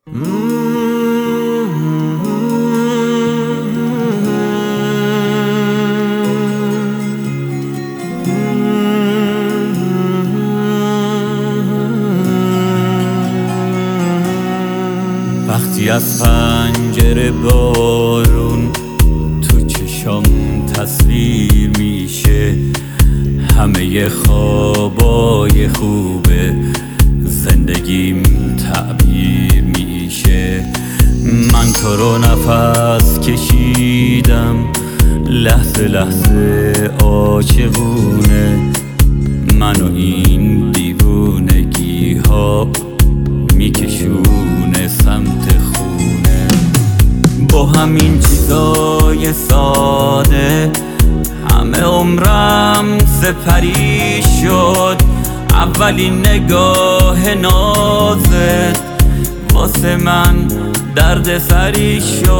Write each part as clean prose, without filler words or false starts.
وقتی از پنجره بارون تو چشام تصویر میشه، همه خوابای خوبه زندگیم تعبیر میشه. من تو رو نفس کشیدم لحظه لحظه عاشقونه، من و این دیوونگی ها میکشونه سمت خونه. با همین چیزای ساده همه عمرم سپری شد. اولین نگاه نازت واسه من درد سری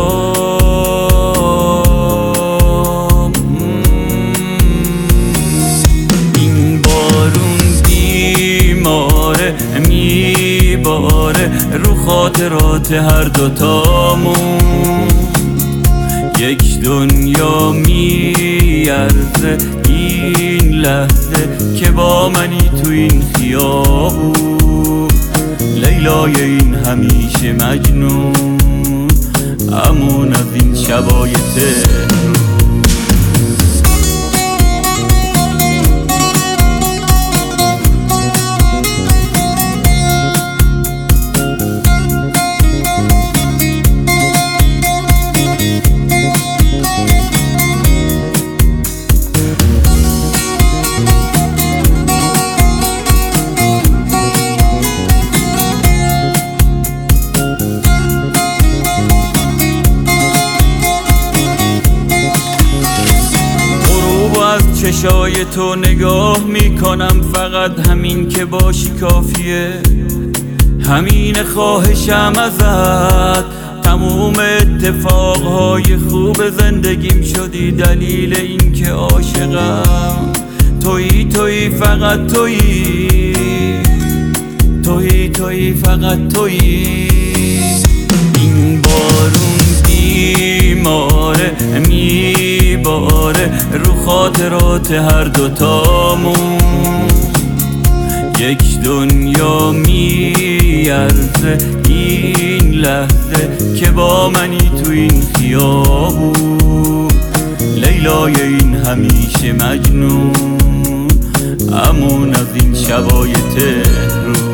شد. این بارون بیماره میباره رو خاطرات هر دوتامون، یک دنیا میارزه این لحظه که با منی تو این خیابون. لیلای این همیشه مجنون، امون از این شبای تهرون. چشای تو نگاه میکنم، فقط همین که باشی کافیه. همین خواهشم ازت، تموم اتفاقهای خوب زندگیم شدی دلیل این که عاشقم. تویی فقط تویی، تویی فقط تویی. این بارون بیماره میباره رو خاطرات هر دوتامون، یک دنیا میارزه این لحظه که با منی تو این خیابون. لیلای این همیشه مجنون، امون از این شبای تهرون.